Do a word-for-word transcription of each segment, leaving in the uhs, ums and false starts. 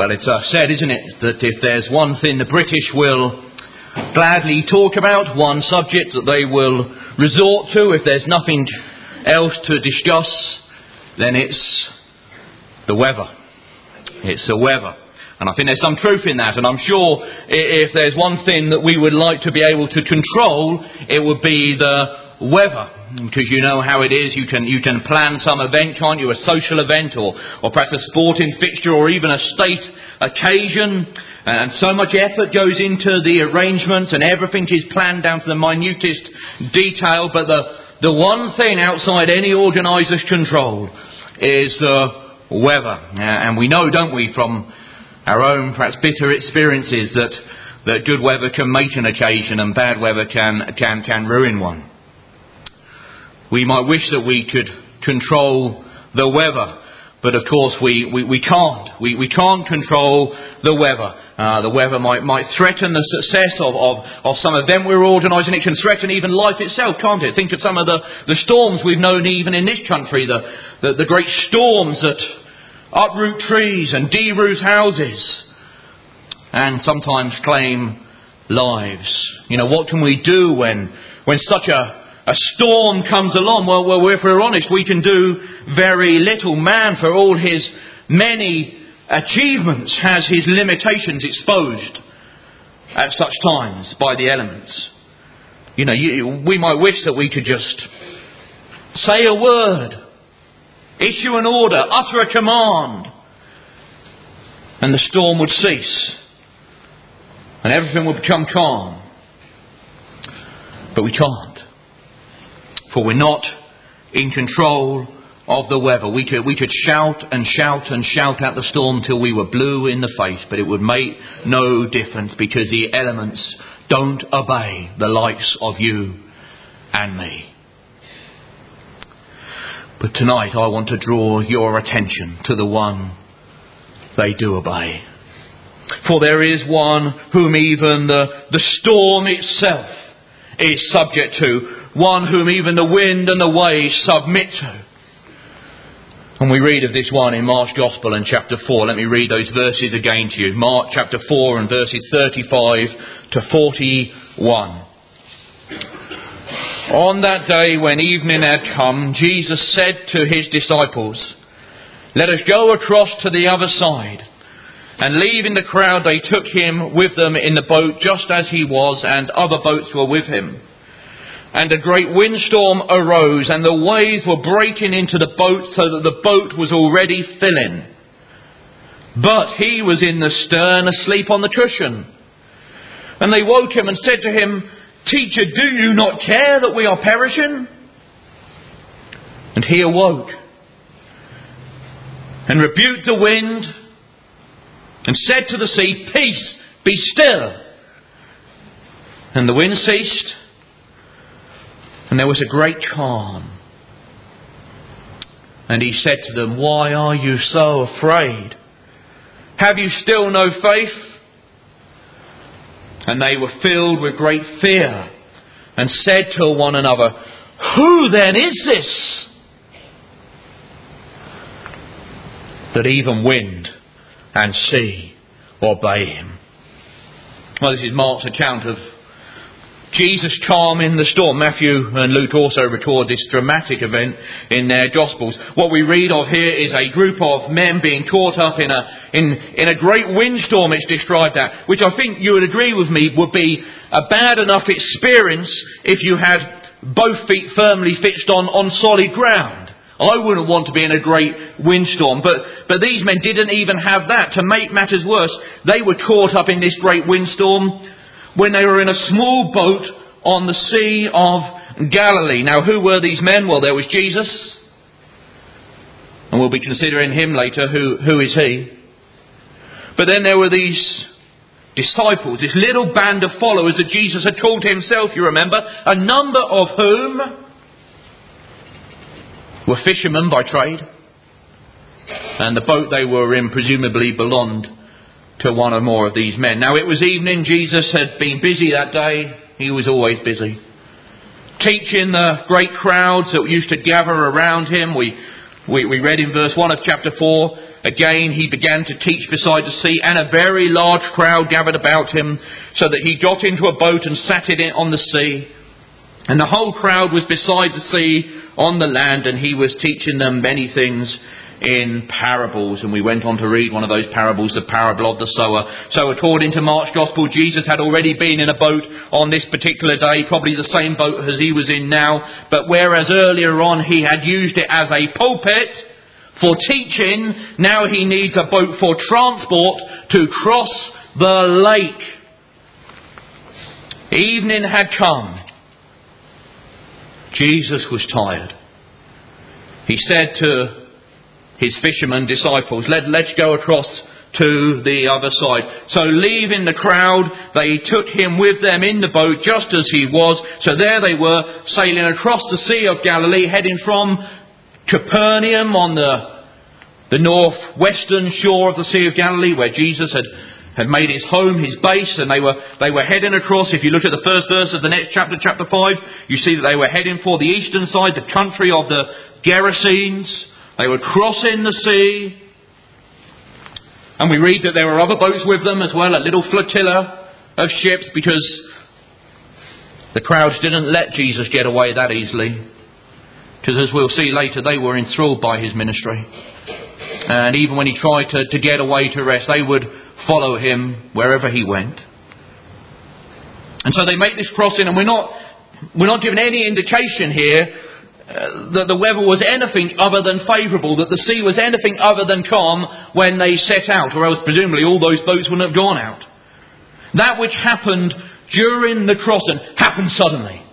Well, it's uh, said, isn't it, that if there's one thing the British will gladly talk about, one subject that they will resort to, if there's nothing else to discuss, then it's the weather. It's the weather. And I think there's some truth in that. And I'm sure if there's one thing that we would like to be able to control, it would be the weather. Because you know how it is, you can you can plan some event, can't you? A social event or, or perhaps a sporting fixture or even a state occasion. And so much effort goes into the arrangements and everything is planned down to the minutest detail. But the, the one thing outside any organiser's control is the weather. And we know, don't we, from our own perhaps bitter experiences that, that good weather can make an occasion and bad weather can can can ruin one. We might wish that we could control the weather, but of course we, we, we can't. We, we can't control the weather. Uh, the weather might, might threaten the success of, of, of some event we're organising. It can threaten even life itself, can't it? Think of some of the, the storms we've known even in this country, the, the, the great storms that uproot trees and de-root houses and sometimes claim lives. You know, what can we do when, when such a A storm comes along? Well, well, if we're honest, we can do very little. Man, for all his many achievements, has his limitations exposed at such times by the elements. You know, you, we might wish that we could just say a word, issue an order, utter a command, and the storm would cease, and everything would become calm. But we can't. For we're not in control of the weather. We could, we could shout and shout and shout at the storm till we were blue in the face, but it would make no difference because the elements don't obey the likes of you and me. But tonight I want to draw your attention to the one they do obey. For there is one whom even the, the storm itself is subject to. One whom even the wind and the waves submit to. And we read of this one in Mark's Gospel in chapter four. Let me read those verses again to you. Mark chapter four and verses thirty-five to forty-one. On that day when evening had come, Jesus said to his disciples, "Let us go across to the other side." And leaving the crowd, they took him with them in the boat just as he was, and other boats were with him. And a great windstorm arose, and the waves were breaking into the boat so that the boat was already filling. But he was in the stern, asleep on the cushion. And they woke him and said to him, "Teacher, do you not care that we are perishing?" And he awoke and rebuked the wind and said to the sea, "Peace, be still." And the wind ceased. And there was a great calm. And he said to them, "Why are you so afraid? Have you still no faith?" And they were filled with great fear and said to one another, "Who then is this, that even wind and sea obey him?" Well, this is Mark's account of Jesus calming the storm. Matthew and Luke also record this dramatic event in their Gospels. What we read of here is a group of men being caught up in a in, in a great windstorm, it's described at, which I think you would agree with me would be a bad enough experience if you had both feet firmly fixed on, on solid ground. I wouldn't want to be in a great windstorm, but, but these men didn't even have that. To make matters worse, they were caught up in this great windstorm when they were in a small boat on the Sea of Galilee. Now, who were these men? Well, there was Jesus. And we'll be considering him later. Who, who is he? But then there were these disciples, this little band of followers that Jesus had called to himself, you remember. A number of whom were fishermen by trade. And the boat they were in presumably belonged to one or more of these men. Now it was evening. Jesus had been busy that day. He was always busy. Teaching the great crowds that used to gather around him. We, we, we read in verse one of chapter four Again he began to teach beside the sea, and a very large crowd gathered about him, so that he got into a boat and sat in it on the sea. And the whole crowd was beside the sea on the land, and he was teaching them many things in parables. And we went on to read one of those parables, the parable of the sower. So according to Mark's Gospel, Jesus had already been in a boat on this particular day, probably the same boat as he was in now. But whereas earlier on he had used it as a pulpit for teaching, now he needs a boat for transport to cross the lake. Evening had come. Jesus was tired. He said to his fishermen disciples, Let, let's go across to the other side. So leaving the crowd, they took him with them in the boat just as he was. So there they were, sailing across the Sea of Galilee, heading from Capernaum on the, the northwestern shore of the Sea of Galilee, where Jesus had had made his home, his base, and they were they were heading across. If you look at the first verse of the next chapter, chapter five, you see that they were heading for the eastern side, the country of the Gerasenes. They were crossing the sea. And we read that there were other boats with them as well, a little flotilla of ships, because the crowds didn't let Jesus get away that easily. Because as we'll see later, they were enthralled by his ministry. And even when he tried to, to get away to rest, they would follow him wherever he went. And so they make this crossing, and we're not we're not given any indication here uh, that the weather was anything other than favourable, that the sea was anything other than calm when they set out, or else presumably all those boats wouldn't have gone out. That which happened during the crossing happened suddenly.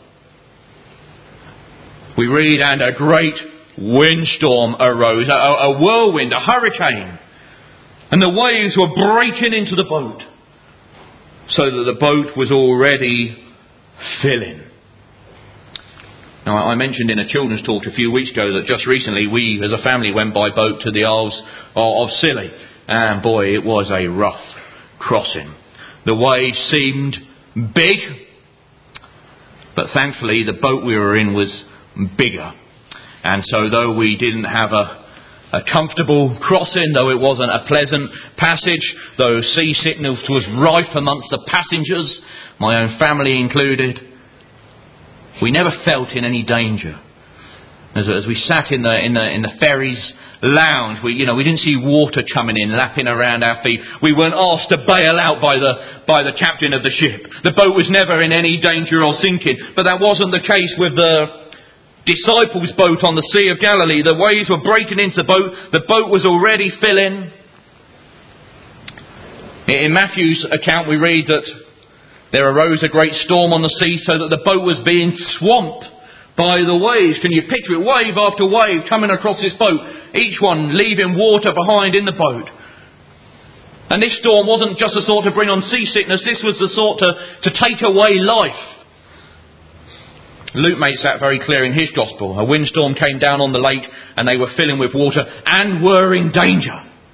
We read, and a great windstorm arose, a, a whirlwind, a hurricane. And the waves were breaking into the boat, so that the boat was already filling. Now, I mentioned in a children's talk a few weeks ago that just recently we as a family went by boat to the Isles of Scilly. And boy, it was a rough crossing. The waves seemed big, but thankfully the boat we were in was bigger. And so though we didn't have a A comfortable crossing, though it wasn't a pleasant passage, though seasickness was rife amongst the passengers, my own family included, we never felt in any danger. As, as we sat in the in the in the ferry's lounge, we you know we didn't see water coming in, lapping around our feet. We weren't asked to bail out by the by the captain of the ship. The boat was never in any danger of sinking, but that wasn't the case with the disciples' boat on the Sea of Galilee. The waves were breaking into the boat. The boat was already filling. In Matthew's account we read that there arose a great storm on the sea, so that the boat was being swamped by the waves. Can you picture it? Wave after wave coming across this boat, each one leaving water behind in the boat. And this storm wasn't just the sort to bring on seasickness, this was the sort to, to take away life. Luke makes that very clear in his gospel. A windstorm came down on the lake, and they were filling with water and were in danger.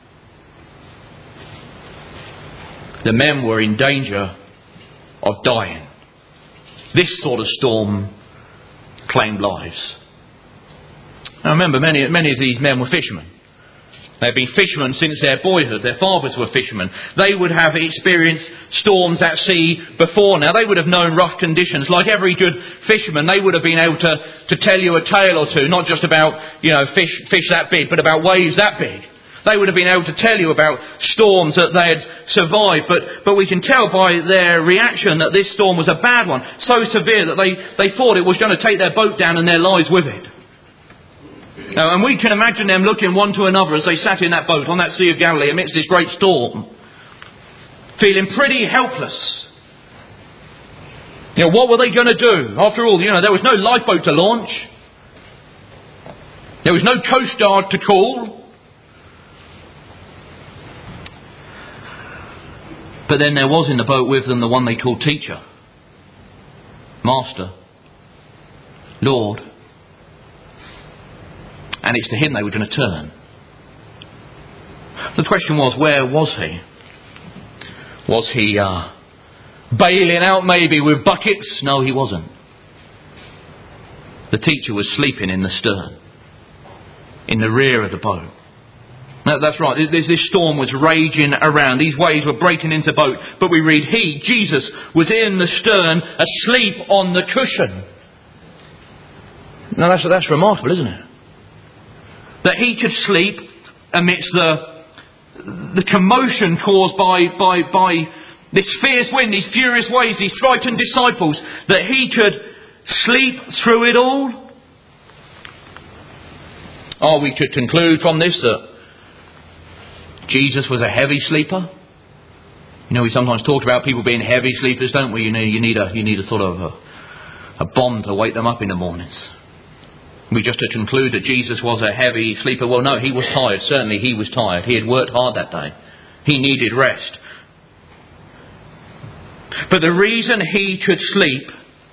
The men were in danger of dying. This sort of storm claimed lives. Now remember, many, many of these men were fishermen. They've been fishermen since their boyhood. Their fathers were fishermen. They would have experienced storms at sea before now. They would have known rough conditions. Like every good fisherman, they would have been able to, to tell you a tale or two, not just about, you know, fish, fish that big, but about waves that big. They would have been able to tell you about storms that they had survived. But, but we can tell by their reaction that this storm was a bad one. So severe that they, they thought it was going to take their boat down and their lives with it. Now, and we can imagine them looking one to another as they sat in that boat on that Sea of Galilee amidst this great storm, feeling pretty helpless. You know, what were they going to do? After all, you know, there was no lifeboat to launch. There was no coast guard to call. But then there was in the boat with them the one they called teacher, master, Lord. And it's to him they were going to turn. The question was, where was he? Was he uh, bailing out maybe with buckets? No, he wasn't. The teacher was sleeping in the stern, in the rear of the boat. No, that's right. This, this storm was raging around. These waves were breaking into boat. But we read, he, Jesus, was in the stern, asleep on the cushion. Now that's, that's remarkable, isn't it? That he could sleep amidst the, the commotion caused by, by, by this fierce wind, these furious waves, these frightened disciples. That he could sleep through it all. Or we could conclude from this that Jesus was a heavy sleeper. You know, we sometimes talk about people being heavy sleepers, don't we? You know, you need a you need a sort of a, a bomb to wake them up in the mornings. We just to conclude that Jesus was a heavy sleeper. Well, no, he was tired. Certainly, he was tired. He had worked hard that day. He needed rest. But the reason he could sleep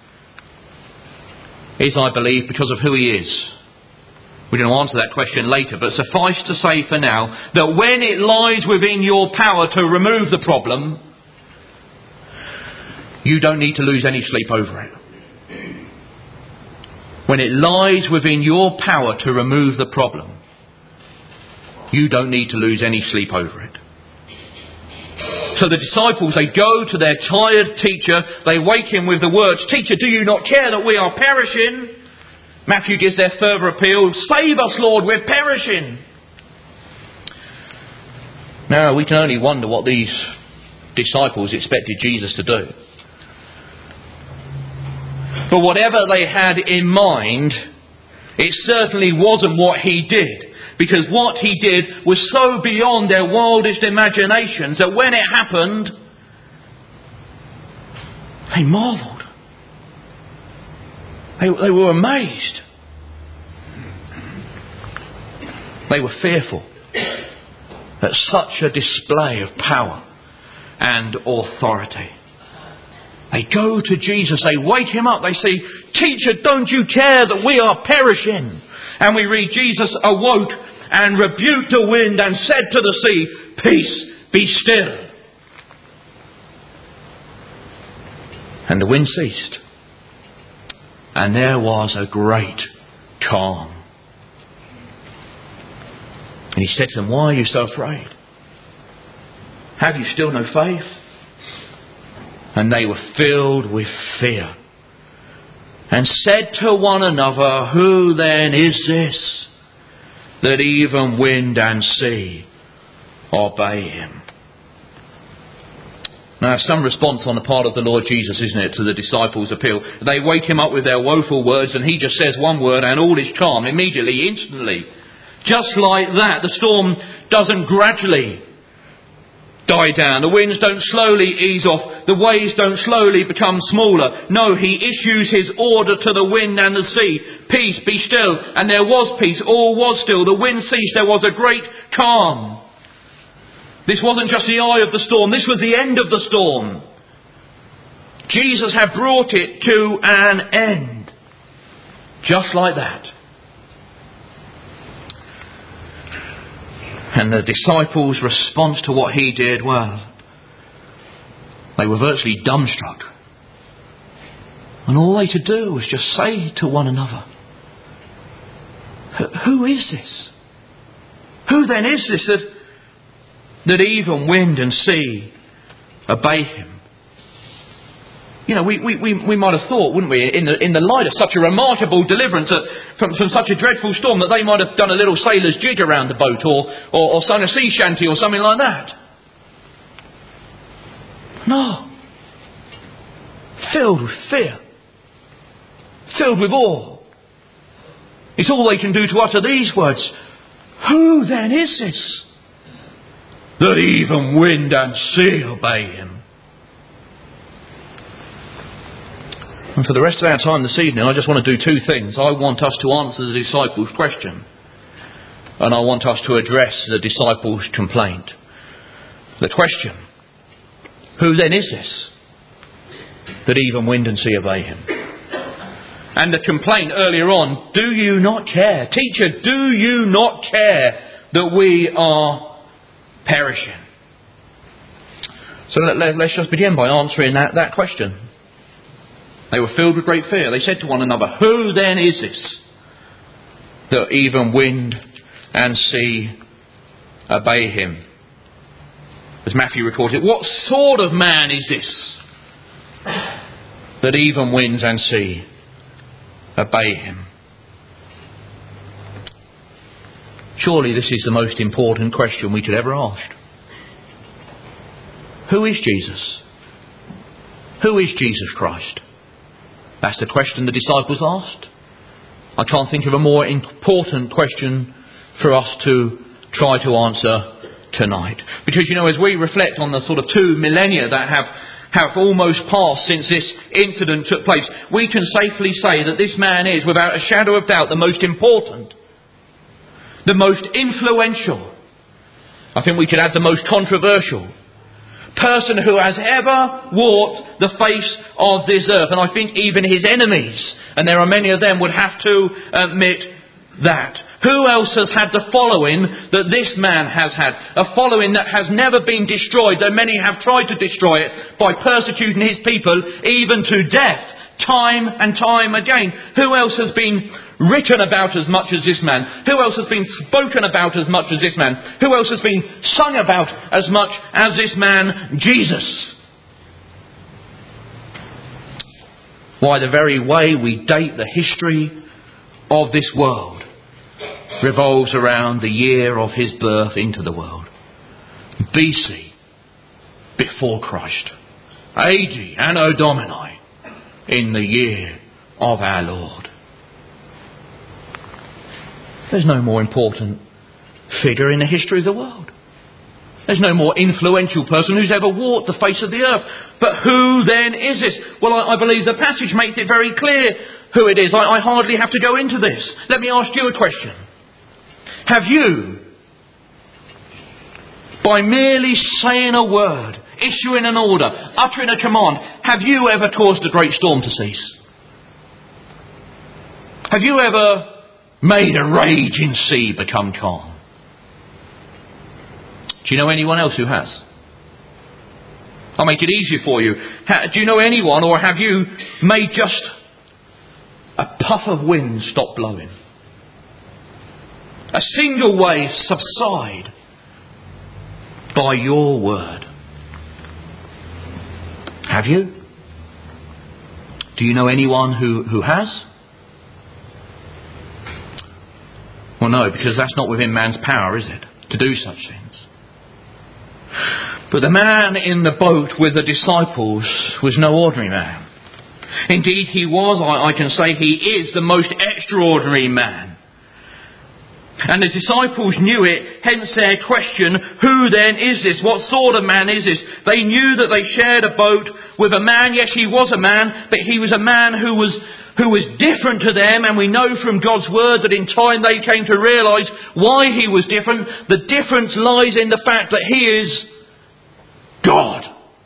is, I believe, because of who he is. We're going to answer that question later, but suffice to say for now that when it lies within your power to remove the problem, you don't need to lose any sleep over it. When it lies within your power to remove the problem, you don't need to lose any sleep over it. So the disciples, they go to their tired teacher, they wake him with the words, "Teacher, do you not care that we are perishing?" Matthew gives their further appeal, "Save us, Lord, we're perishing." Now, we can only wonder what these disciples expected Jesus to do. But whatever they had in mind, it certainly wasn't what he did. Because what he did was so beyond their wildest imaginations that when it happened, they marvelled. They, they were amazed. They were fearful at such a display of power and authority. They go to Jesus, they wake him up, they say, "Teacher, don't you care that we are perishing?" And we read, Jesus awoke and rebuked the wind and said to the sea, "Peace, be still." And the wind ceased. And there was a great calm. And he said to them, "Why are you so afraid? Have you still no faith?" And they were filled with fear and said to one another, "Who then is this that even wind and sea obey him?" Now, some response on the part of the Lord Jesus, isn't it, to the disciples' appeal. They wake him up with their woeful words and he just says one word and all is calm immediately, instantly. Just like that, the storm doesn't gradually die down. The winds don't slowly ease off. The waves don't slowly become smaller. No, he issues his order to the wind and the sea. "Peace, be still." And there was peace. All was still. The wind ceased. There was a great calm. This wasn't just the eye of the storm. This was the end of the storm. Jesus had brought it to an end. Just like that. And the disciples' response to what he did, well, they were virtually dumbstruck. And all they could do was just say to one another, "Who is this? Who then is this that, that even wind and sea obey him?" You know, we, we, we, we might have thought, wouldn't we, in the, in the light of such a remarkable deliverance uh, from, from such a dreadful storm, that they might have done a little sailor's jig around the boat or, or, or sung a sea shanty or something like that. No. Filled with fear. Filled with awe. It's all they can do to utter these words. "Who then is this that even wind and sea obey him?" And for the rest of our time this evening, I just want to do two things. I want us to answer the disciples' question. And I want us to address the disciples' complaint. The question: who then is this that even wind and sea obey him? And the complaint earlier on: do you not care? Teacher, do you not care that we are perishing? So let, let, let's just begin by answering that, that question. They were filled with great fear. They said to one another, "Who then is this that even wind and sea obey him. As Matthew records it, what sort of man is this that even winds and sea obey him? Surely this is the most important question we could ever ask. Who is Jesus? Who is Jesus Christ? That's the question the disciples asked. I can't think of a more important question for us to try to answer tonight. Because, you know, as we reflect on the sort of two millennia that have, have almost passed since this incident took place, we can safely say that this man is, without a shadow of doubt, the most important, the most influential, I think we could add the most controversial person who has ever walked the face of this earth. And I think even his enemies, and there are many of them, would have to admit that. Who else has had the following that this man has had? A following that has never been destroyed, though many have tried to destroy it by persecuting his people even to death, time and time again. Who else has been written about as much as this man? Who else has been spoken about as much as this man? Who else has been sung about as much as this man, Jesus? Why, the very way we date the history of this world revolves around the year of his birth into the world. B C, before Christ. A D, Anno Domini, in the year of our Lord. There's no more important figure in the history of the world. There's no more influential person who's ever walked the face of the earth. But who then is this? Well, I, I believe the passage makes it very clear who it is. I, I hardly have to go into this. Let me ask you a question. Have you, by merely saying a word, issuing an order, uttering a command, have you ever caused a great storm to cease? Have you ever made a raging sea become calm? Do you know anyone else who has? I'll make it easier for you. Do you know anyone, or have you made just a puff of wind stop blowing? A single wave subside by your word? Have you? Do you know anyone who, who has? Well, no, because that's not within man's power, is it, to do such things? But the man in the boat with the disciples was no ordinary man. Indeed, he was, I, I can say he is, the most extraordinary man. And the disciples knew it, hence their question, who then is this? What sort of man is this? They knew that they shared a boat with a man. Yes, he was a man, but he was a man who was who was different to them. And we know from God's word that in time they came to realise why he was different. The difference lies in the fact that he is God.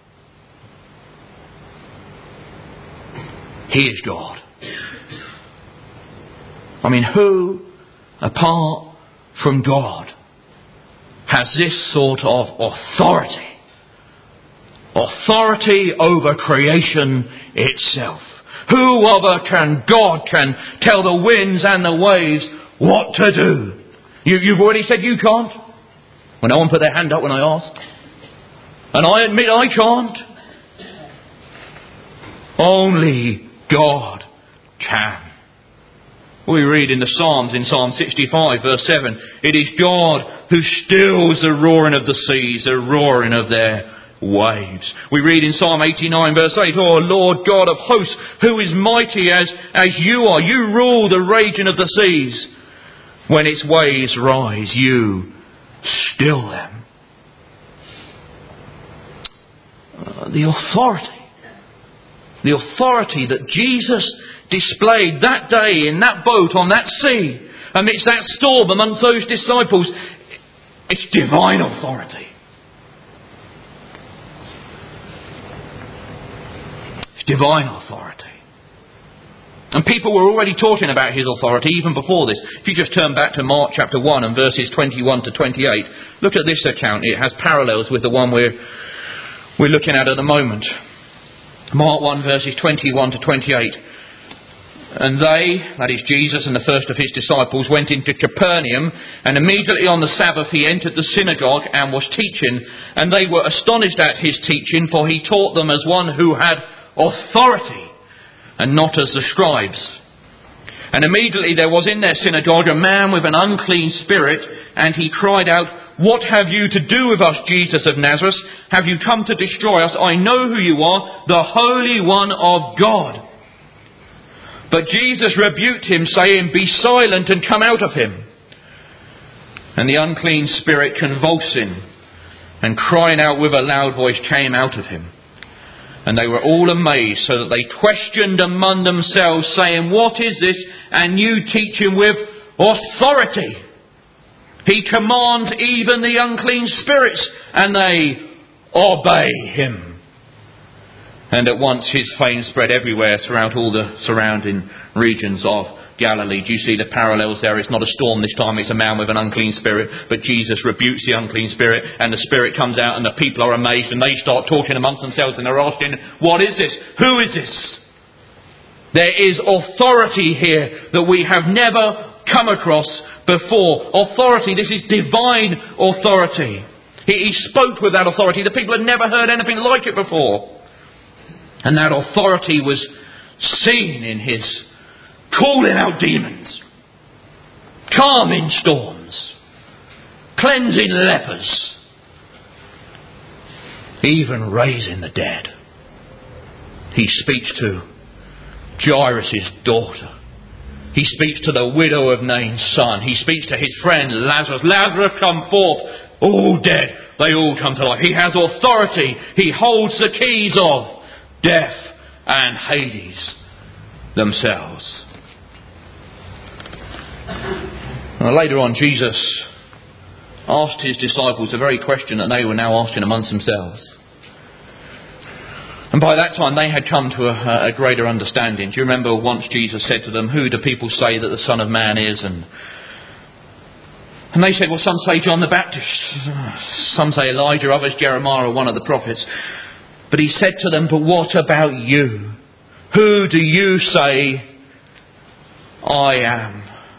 He is God. I mean, who, apart from God, has this sort of authority? Authority over creation itself. Who other can God can tell the winds and the waves what to do? You, you've already said you can't. Well, no one put their hand up when I asked. And I admit I can't. Only God can. We read in the Psalms, in Psalm sixty-five, verse seven, it is God who stills the roaring of the seas, the roaring of their waves. We read in Psalm eighty-nine, verse eight, oh Lord God of hosts, who is mighty as, as you are. You rule the raging of the seas. When its waves rise, you still them. Uh, the authority. The authority that Jesus displayed that day in that boat on that sea amidst that storm amongst those disciples, it's divine authority. It's divine authority. And people were already talking about his authority even before this. If you just turn back to Mark chapter one and verses twenty-one to twenty-eight, look at this account. It has parallels with the one we're, we're looking at at the moment. Mark one verses twenty-one to twenty-eight. And they, that is Jesus and the first of his disciples, went into Capernaum, and immediately on the Sabbath he entered the synagogue and was teaching. And they were astonished at his teaching, for he taught them as one who had authority, and not as the scribes. And immediately there was in their synagogue a man with an unclean spirit, and he cried out, "What have you to do with us, Jesus of Nazareth? Have you come to destroy us? I know who you are, the Holy One of God." But Jesus rebuked him, saying, "Be silent and come out of him." And the unclean spirit, convulsing and crying out with a loud voice, came out of him. And they were all amazed, so that they questioned among themselves, saying, "What is this? And you teach him with authority. He commands even the unclean spirits, and they obey him." And at once his fame spread everywhere throughout all the surrounding regions of Galilee. Do you see the parallels there? It's not a storm this time, it's a man with an unclean spirit. But Jesus rebukes the unclean spirit, and the spirit comes out, and the people are amazed, and they start talking amongst themselves, and they're asking, "What is this? Who is this?" There is authority here that we have never come across before. Authority, this is divine authority. He, he spoke with that authority. The people had never heard anything like it before. And that authority was seen in his calling out demons, calming storms, cleansing lepers, even raising the dead. He speaks to Jairus' daughter. He speaks to the widow of Nain's son. He speaks to his friend Lazarus. "Lazarus, come forth." All dead. They all come to life. He has authority. He holds the keys of death and Hades themselves. Now, later on, Jesus asked his disciples the very question that they were now asking amongst themselves. And by that time they had come to a, a greater understanding. Do you remember once Jesus said to them, "Who do people say that the Son of Man is?" And, and they said, "Well, some say John the Baptist, some say Elijah, others Jeremiah or one of the prophets." But he said to them, "But what about you? Who do you say I am?"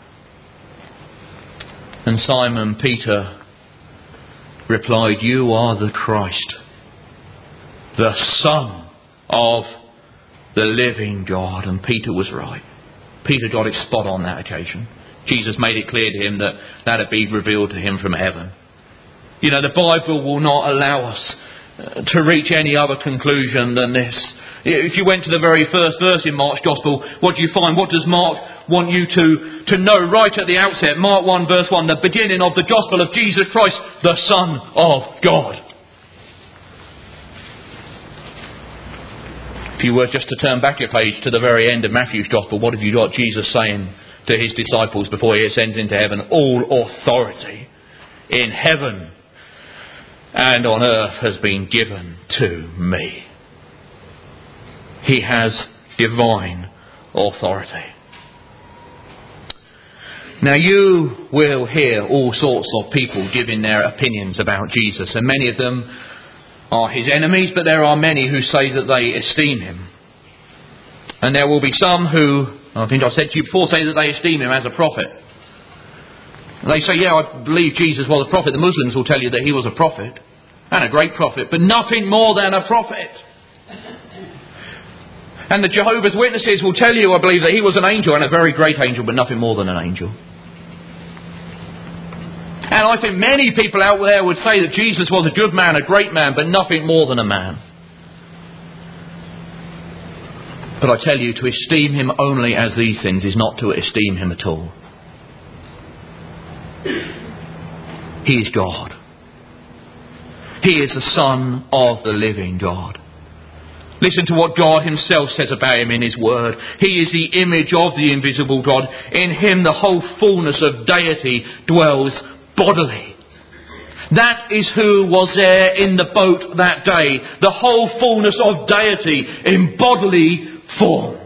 And Simon Peter replied, "You are the Christ, the Son of the living God." And Peter was right. Peter got it spot on that occasion. Jesus made it clear to him that that had been revealed to him from heaven. You know, the Bible will not allow us to reach any other conclusion than this. If you went to the very first verse in Mark's Gospel, what do you find? What does Mark want you to, to know right at the outset? Mark one verse one, the beginning of the Gospel of Jesus Christ, the Son of God. If you were just to turn back your page to the very end of Matthew's Gospel, what have you got Jesus saying to his disciples before he ascends into heaven? "All authority in heaven and on earth has been given to me." He has divine authority. Now, you will hear all sorts of people giving their opinions about Jesus, and many of them are his enemies, but there are many who say that they esteem him. And there will be some who, I think I've said to you before, say that they esteem him as a prophet. They say, "Yeah, I believe Jesus was a prophet." The Muslims will tell you that he was a prophet, and a great prophet, but nothing more than a prophet. And the Jehovah's Witnesses will tell you, I believe, that he was an angel, and a very great angel, but nothing more than an angel. And I think many people out there would say that Jesus was a good man, a great man, but nothing more than a man. But I tell you, to esteem him only as these things is not to esteem him at all. He is God. He is the Son of the living God. Listen to what God himself says about him in his word. He is the image of the invisible God. In him the whole fullness of deity dwells bodily. That is who was there in the boat that day. The whole fullness of deity in bodily form.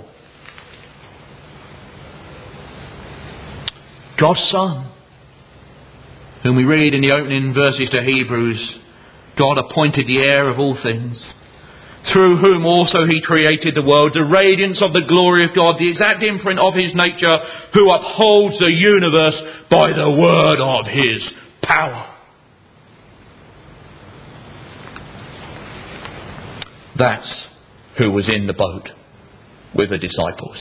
God's Son, whom we read in the opening verses to Hebrews, God appointed the heir of all things, through whom also he created the world, the radiance of the glory of God, the exact imprint of his nature, who upholds the universe by the word of his power. That's who was in the boat with the disciples.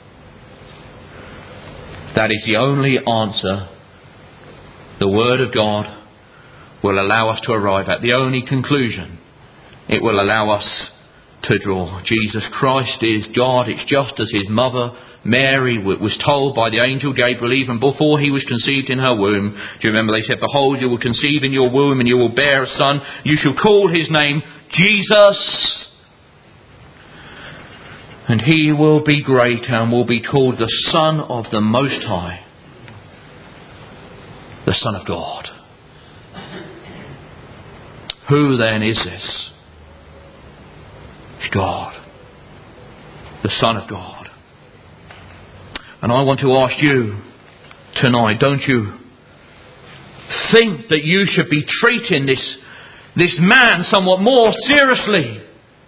That is the only answer the Word of God will allow us to arrive at. The only conclusion it will allow us to draw. Jesus Christ is God. It's just as his mother Mary was told by the angel Gabriel even before he was conceived in her womb. Do you remember they said, behold, you will conceive in your womb and you will bear a son. You shall call his name Jesus. And he will be great and will be called the Son of the Most High. The Son of God. Who then is this? It's God. The Son of God. And I want to ask you tonight, don't you think that you should be treating this, this man somewhat more seriously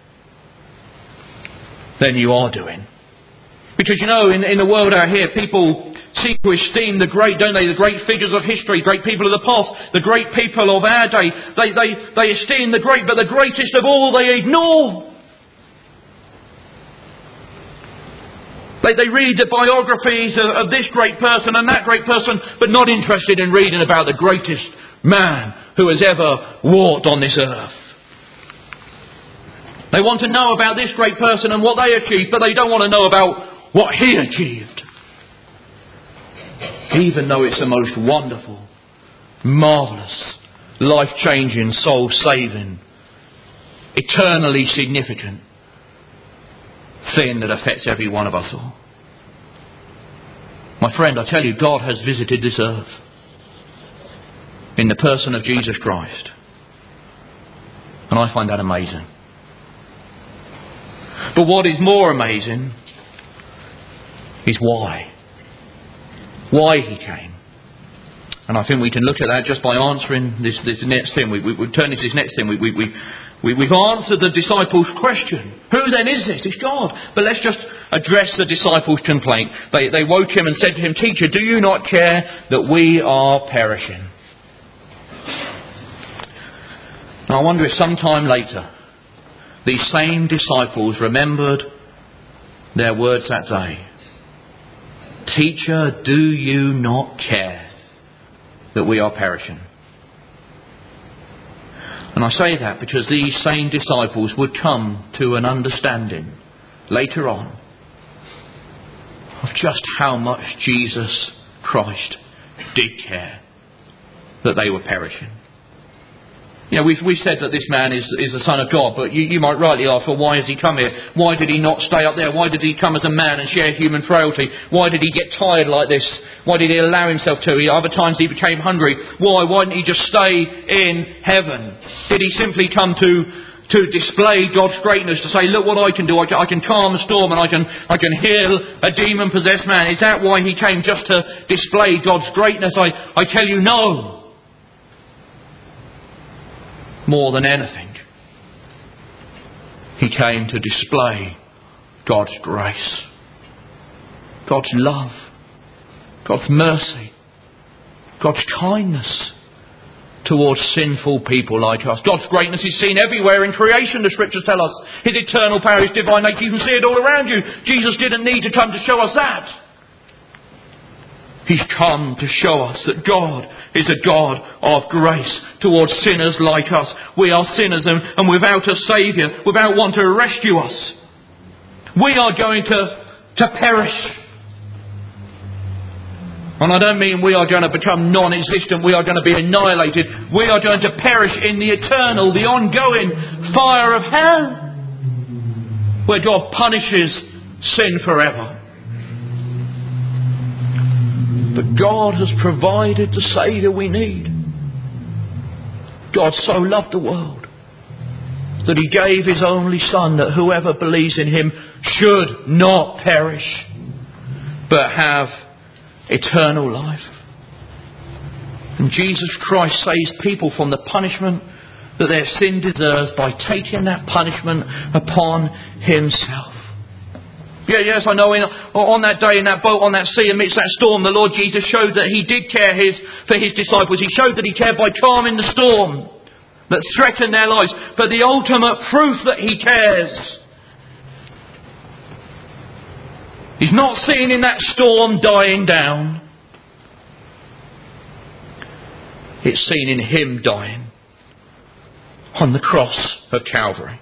than you are doing? Because, you know, in, in the world out here, people seem to esteem the great, don't they? The great figures of history, great people of the past, the great people of our day. They, they, they esteem the great, but the greatest of all they ignore. They, they read the biographies of, of this great person and that great person, but not interested in reading about the greatest man who has ever walked on this earth. They want to know about this great person and what they achieved, but they don't want to know about what he achieved. Even though it's the most wonderful, marvellous, life-changing, soul-saving, eternally significant thing that affects every one of us all. My friend, I tell you, God has visited this earth in the person of Jesus Christ. And I find that amazing. But what is more amazing is why. Why he came. And I think we can look at that just by answering this, this next thing. We, we, we turn to this next thing. We, we, we, we, we've answered the disciples' question. Who then is this? It's God. But let's just address the disciples' complaint. They, they woke him and said to him, Teacher, do you not care that we are perishing? Now I wonder if sometime later these same disciples remembered their words that day. Teacher, do you not care that we are perishing? And I say that because these same disciples would come to an understanding later on of just how much Jesus Christ did care that they were perishing. You know, we've, we've said that this man is, is the Son of God, but you, you might rightly ask, well, why has he come here? Why did he not stay up there? Why did he come as a man and share human frailty? Why did he get tired like this? Why did he allow himself to? Other times he became hungry. Why? Why didn't he just stay in heaven? Did he simply come to to display God's greatness, to say, look what I can do, I can, I can calm a storm and I can, I can heal a demon-possessed man? Is that why he came, just to display God's greatness? I, I tell you, no. More than anything, he came to display God's grace, God's love, God's mercy, God's kindness towards sinful people like us. God's greatness is seen everywhere in creation, the scriptures tell us. His eternal power, his divine nature, you can see it all around you. Jesus didn't need to come to show us that. He's come to show us that God is a God of grace towards sinners like us. We are sinners and, and without a Saviour, without one to rescue us, we are going to, to perish. And I don't mean we are going to become non-existent, we are going to be annihilated. We are going to perish in the eternal, the ongoing fire of hell, where God punishes sin forever. But God has provided the Saviour we need. God so loved the world that he gave his only Son, that whoever believes in him should not perish, but have eternal life. And Jesus Christ saves people from the punishment that their sin deserves by taking that punishment upon himself. Yeah, yes, I know. In, on that day in that boat, on that sea, amidst that storm, the Lord Jesus showed that he did care his, for his disciples. He showed that he cared by calming the storm that threatened their lives. But the ultimate proof that he cares is not seen in that storm dying down. It's seen in him dying on the cross of Calvary.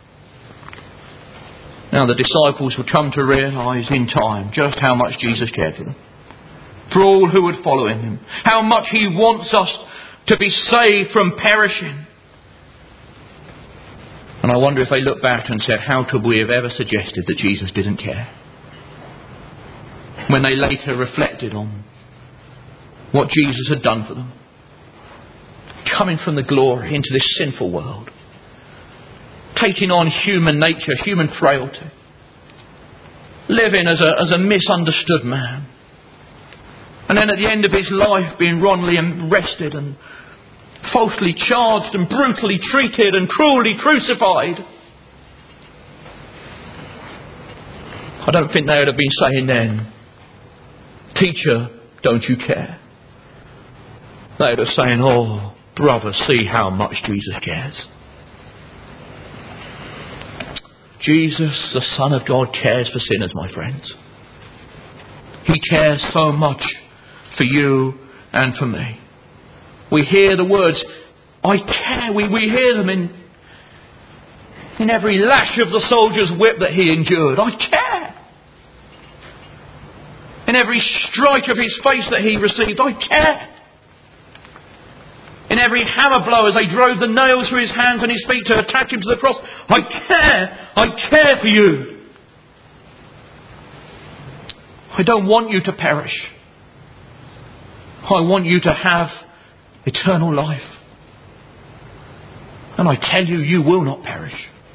Now the disciples would come to realise in time just how much Jesus cared for them. For all who would follow in him. How much he wants us to be saved from perishing. And I wonder if they look back and said, how could we have ever suggested that Jesus didn't care? When they later reflected on what Jesus had done for them. Coming from the glory into this sinful world. Taking on human nature, human frailty. Living as a, as a misunderstood man. And then at the end of his life being wrongly arrested and falsely charged and brutally treated and cruelly crucified. I don't think they would have been saying then, "Teacher, don't you care?" They would have saying, "Oh, brother, see how much Jesus cares." Jesus, the Son of God, cares for sinners, my friends. He cares so much for you and for me. We hear the words, "I care." We, we hear them in, in every lash of the soldier's whip that he endured. I care. In every strike of his face that he received. I care. In every hammer blow as they drove the nails through his hands and his feet to attach him to the cross. I care. I care for you. I don't want you to perish. I want you to have eternal life. And I tell you, you will not perish.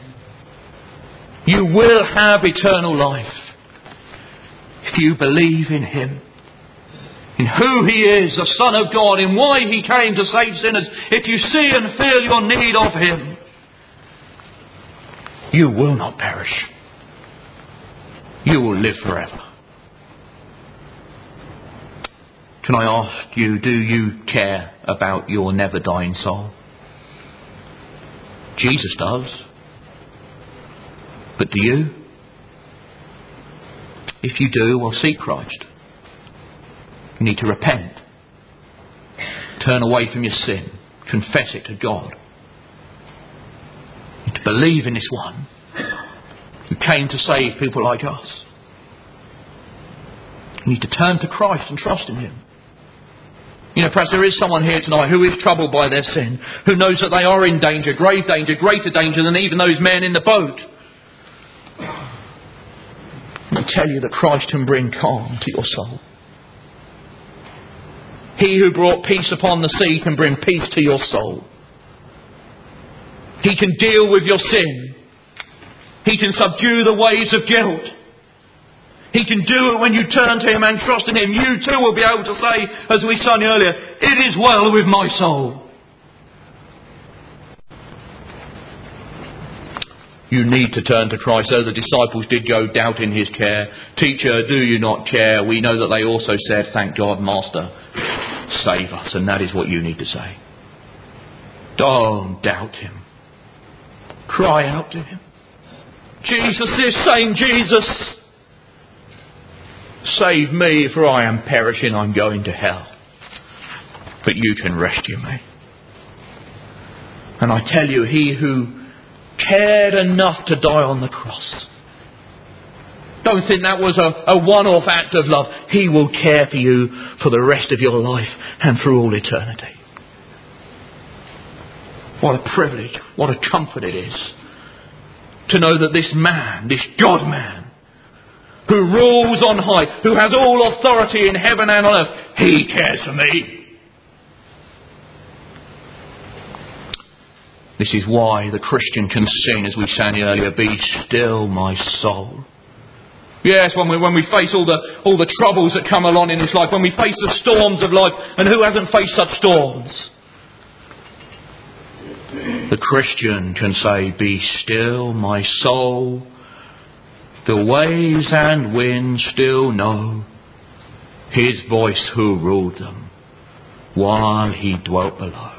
You will have eternal life if you believe in him. In who he is, the Son of God, in why he came to save sinners. If you see and feel your need of him, you will not perish. You will live forever. Can I ask you, do you care about your never dying soul? Jesus does. But do you? If you do, well, seek Christ. You need to repent. Turn away from your sin. Confess it to God. You need to believe in this one who came to save people like us. You need to turn to Christ and trust in him. You know, perhaps there is someone here tonight who is troubled by their sin, who knows that they are in danger, grave danger, greater danger than even those men in the boat. I tell you that Christ can bring calm to your soul. He who brought peace upon the sea can bring peace to your soul. He can deal with your sin. He can subdue the waves of guilt. He can do it when you turn to him and trust in him. You too will be able to say, as we sang earlier, "It is well with my soul." You need to turn to Christ, as the disciples did go, doubting his care. "Teacher, do you not care?" We know that they also said, "Thank God, Master, save us." And that is what you need to say. Don't doubt him. Cry out to him. Jesus is saying, "Jesus, save me, for I am perishing, I'm going to hell. But you can rescue me." And I tell you, he who cared enough to die on the cross, don't think that was a, a one-off act of love. He will care for you for the rest of your life and through all eternity. What a privilege, what a comfort it is to know that this man, this God-man, who rules on high, who has all authority in heaven and on earth, he cares for me. This is why the Christian can sing, as we sang earlier, "Be still, my soul." Yes, when we when we face all the all the troubles that come along in this life, when we face the storms of life, and who hasn't faced such storms? The Christian can say, "Be still, my soul. The waves and winds still know His voice who ruled them while He dwelt below."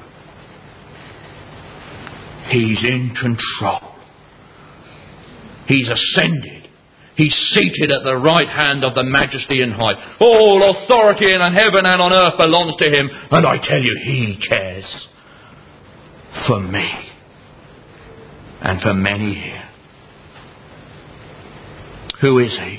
He's in control. He's ascended. He's seated at the right hand of the Majesty and High. All authority in heaven and on earth belongs to Him. And I tell you, He cares for me and for many here. Who is He?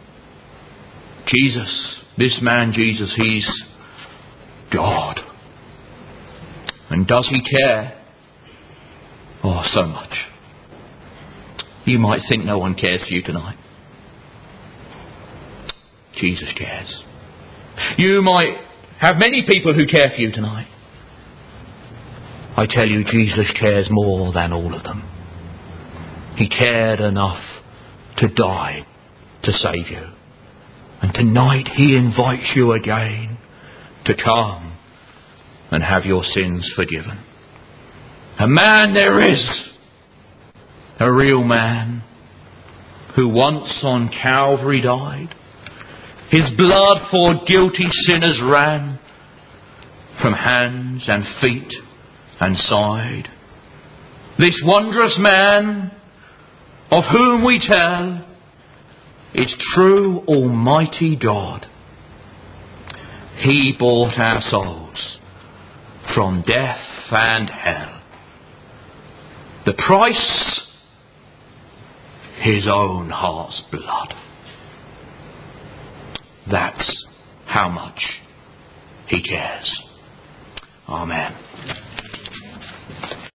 Jesus. This man Jesus, He's God. And does He care? Oh, so much. You might think no one cares for you tonight. Jesus cares. You might have many people who care for you tonight. I tell you, Jesus cares more than all of them. He cared enough to die to save you. And tonight He invites you again to come and have your sins forgiven. A man there is, a real man, who once on Calvary died. His blood for guilty sinners ran from hands and feet and side. This wondrous man, of whom we tell, is true Almighty God. He bought our souls from death and hell. The price, His own heart's blood. That's how much He cares. Amen.